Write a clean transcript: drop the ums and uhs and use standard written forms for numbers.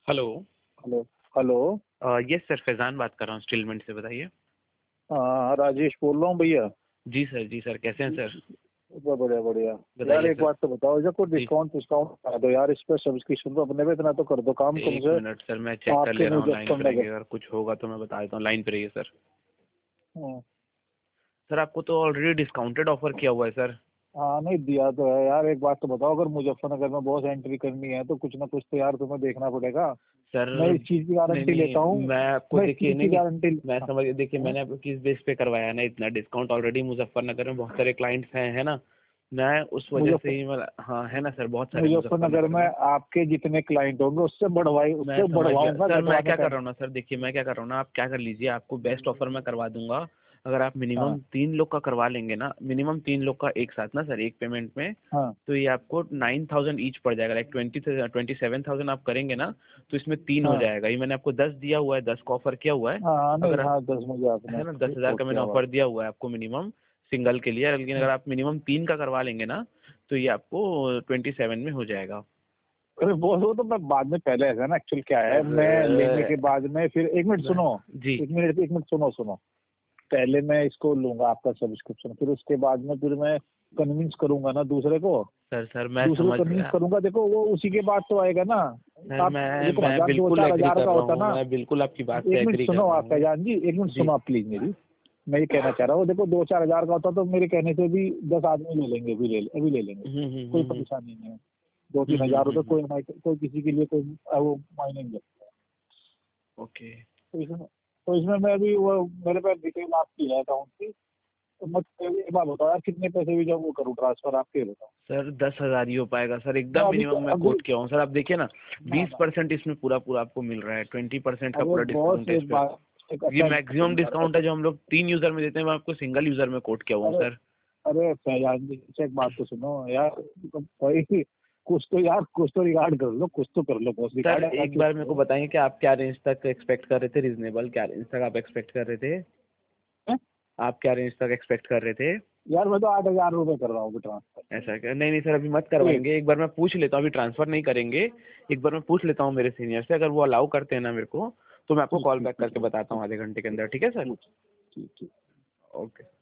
Hello. Hello. Hello. Yes sir, Faizan बात कर रहा हूँ स्टीलमेंट से, बताइए। हाँ, राजेश बोल रहा हूँ भैया। जी सर, कैसे हैं सर? बढ़िया बढ़िया। यार बताइए एक सर। बात तो बताओ, जब कोई जी, डिस्काउंट डिस्काउंट करा दो यार, इस पर सब्सक्रिप्शन तो अपने पे इतना तो कर दो काम कम एक से। मिनट सर, मैं चेक कर आपके ले रहा हूँ, लाइन पे मुजफ्फरनगर। रहिए, अगर कुछ होगा तो मैं बता देता हूँ, लाइन पे रहिए सर। हाँ। सर आपको तो ऑलरेडी डिस्काउंटेड ऑफर किया हुआ है सर। हाँ, नहीं दिया तो है यार। एक बात तो बताओ, अगर मुजफ्फरनगर में बॉस एंट्री करनी है तो कुछ ना कुछ तो यार तुम्हें देखना पड़ेगा। सर मैं इस चीज की नहीं गारंटी नहीं, लेता हूँ। मैं आपको मैं इस देखिए, चीज नहीं की नहीं, गारंटी। मैं हाँ। समझ, देखिए हाँ? मैंने आपको किस बेस पे करवाया ना, इतना डिस्काउंट ऑलरेडी मुजफ्फरनगर में बहुत सारे क्लाइंट्स हैं, है ना। मैं उस वजह से मुजफ्फर ही हाँ है ना सर, बहुत सारे मुजफ्फरनगर मुजफ्फरनगर में में। आपके जितने क्लाइंट होंगे उससे बढ़वाई, मैं उससे समझ गया बढ़वाऊंगा सर, मैं घटवाने क्या का कर रहा नहीं। हूँ ना सर, देखिए मैं क्या कर रहा हूँ ना, आप क्या कर लीजिए, आपको बेस्ट ऑफर मैं करवा दूंगा। अगर आप मिनिमम हाँ 3 लोग का करवा लेंगे ना, मिनिमम 3 लोग का एक साथ ना सर, एक पेमेंट में, हाँ तो ये आपको 9,000 ईच पड़ जाएगा, लाइक 27,000 आप करेंगे ना, तो इसमें 3 हो हाँ जाएगा। ये मैंने आपको 10 दिया हुआ है, 10 का ऑफर किया हुआ है। हाँ। नहीं, अगर आप, हाँ 10 मुझे आपने है ना, 10,000 कोट का मैंने किया हुआ ऑफर दिया हुआ है आपको मिनिमम सिंगल के लिए, लेकिन है। अगर आप मिनिमम 3 का करवा लेंगे ना, तो ये आपको 27 में हो जाएगा। अरे वो तो मैं बाद में, पहले ऐसा ना, एक्चुअल क्या है, मैं लेने के सर बाद में फिर एक मिनट सुनो। जी। एक मिनट सुनो सुनो। पहले मैं इसको लूंगा आपका सब्सक्रिप्शन, फिर उसके बाद में फिर मैं कन्विंस करूंगा ना दूसरे को। सर मैं दूसरे समझ को कन्विंस गया करूंगा, देखो वो उसी के बाद तो आएगा ना। सर, आप देखो, मैं हजार दो बिल्कुल चार एग्री हजार कर का रहा होता हूँ, ना। मैं बिल्कुल आपकी बात से एक मिनट एग्री कर सुनो रहा आप हूँ। फैजान जी, एक मिनट जी। सुनो आप प्लीज मेरी। मैं ये कहना चाह रहा हूँ, देखो 2-4 हजार का होता तो मेरे कहने से भी 10 आदमी ले लेंगे, अभी ले लेंगे। कोई परेशानी नहीं है। 2-3 हजार रुपये हम्म। कोई किसी के लिए कोई वो मायने नहीं रखता। ओके। तो इसमें मैं अभी वो, मेरे पास डिटेल आपकी है अकाउंट की। तो मैं एक बार बताओ यार, कितने पैसे भी जब वो करूँ ट्रांसफर, आपके बताओ। सर 10,000 ही हो पाएगा सर, मैं एकदम अभी तो मिनिमम मैं अभी कोट किया हूँ सर, आप देखिए ना। ना बीस ना। परसेंट इसमें पूरा पूरा आपको मिल रहा है, 20% का अरे पूरा बॉस डिस्काउंट है इस एक पे। बात, एक ये अच्छा बात मैक्सिमम सुनो यार, डिस्काउंट है ऐसे। जो हम लोग 3 यूजर में देते हैं, मैं आपको सिंगल यूजर में कोट किया हुआ हूँ अरे सर। अरे फैजान जी, अच्छा एक बात तो सुनो यार। तो भाई कुछ तो यार, कुछ तो रिगार्ड कर लो, कुछ तो कर लो बॉस, सर रिगार्ड है एक कुछ बार मेरे को तो। बताइए कि आप क्या रेंज तक एक्सपेक्ट कर रहे थे, रीजनेबल क्या रेंज तक आप एक्सपेक्ट कर रहे थे? हैं? आप क्या रेंज तक एक्सपेक्ट कर रहे थे? यार मैं तो 8,000 रुपये कर रहा हूँ ट्रांसफर। ऐसा क्या? नहीं नहीं सर, अभी मत एक। करवाएंगे, एक बार मैं पूछ लेता हूँ, अभी ट्रांसफर नहीं करेंगे। एक बार मैं पूछ लेता हूँ मेरे सीनियर से, अगर वो अलाउ करते हैं ना मेरे को, तो मैं आपको ठीक कॉल ठीक बैक ठीक करके है। बताता ठीक हूँ आधे घंटे के अंदर, ठीक है सर? ठीक ठीक ठीक। ओके।